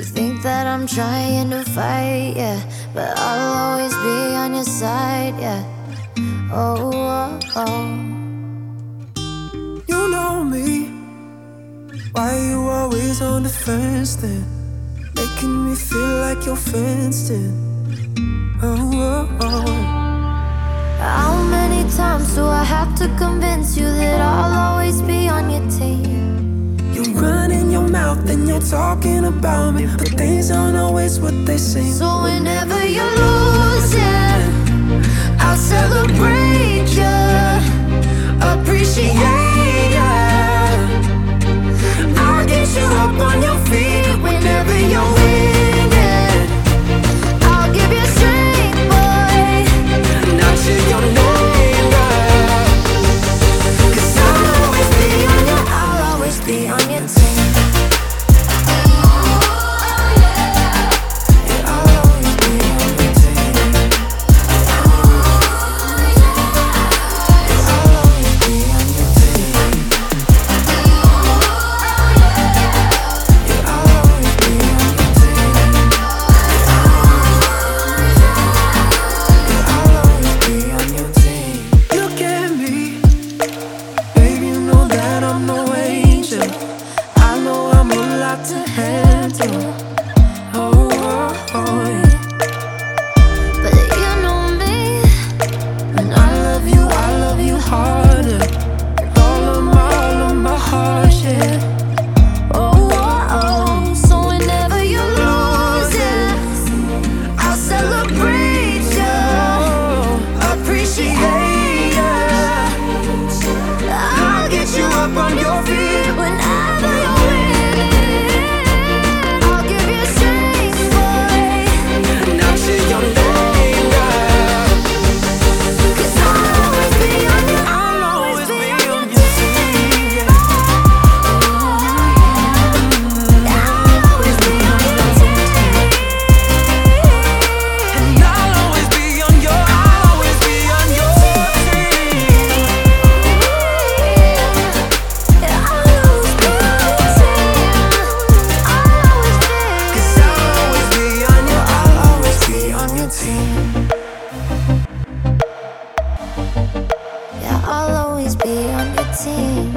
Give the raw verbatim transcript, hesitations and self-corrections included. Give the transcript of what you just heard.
You think that I'm trying to fight, yeah, but I'll always be on your side, yeah. Oh, oh, oh. You know me. Why you always on the fence then? Making me feel like you're fenced in. Oh, oh, oh. How many times do I have to convince you that I'll always be on your team? You run in your mouth and you're talking about me, but things aren't always what they seem. So whenever you're losing, I'll celebrate you, appreciate you. I'll get you up on your feet whenever you're winning. I'll give you strength, boy, Not till your name, girl. 'cause I'll always be on your, I'll always be on your team. To handle. Oh, oh, oh, yeah. But you know me, And I love you, I love you harder. All of my, all of my heart, yeah. oh, oh, oh. So whenever you lose it, I'll celebrate you, appreciate you. I'll get you up on your feet whenever you're winning. I'll give you strength, boy, Not till your name, girl. 'cause I'll always be on your, I'll always be on your team. I'll always be on your team. And I'll always be on your, I'll always be on your team. Yeah, I'll always be on your team. I'll always be. 'Cause I'll always be on your, I'll always be on your team. Yeah, I'll always be on your team.